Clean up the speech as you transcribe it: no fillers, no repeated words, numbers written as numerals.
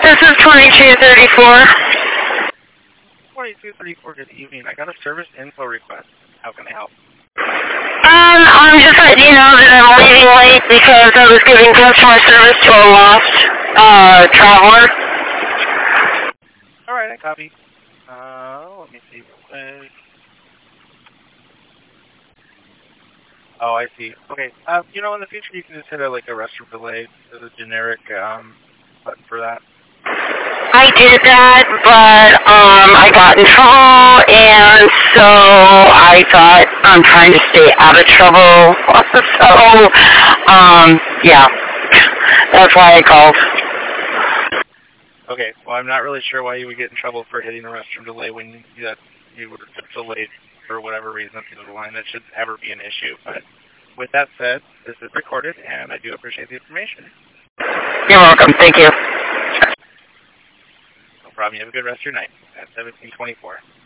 This is 2234. 2234, good evening. I got a service info request. How can I help? I'm just letting you know that I'm leaving late because I was giving customer service to a lost traveler. Alright, I copy. Let me see real quick. Oh, I see. Okay. In the future you can just hit a restroom delay. There's a generic button for that. I did that, but I got in trouble, and so I thought I'm trying to stay out of trouble. So, yeah, that's why I called. Okay. Well, I'm not really sure why you would get in trouble for hitting a restroom delay when you were delayed for whatever reason through the line. That shouldn't ever be an issue. But with that said, this is recorded, and I do appreciate the information. You're welcome. Thank you. No problem. You have a good rest of your night at 1724.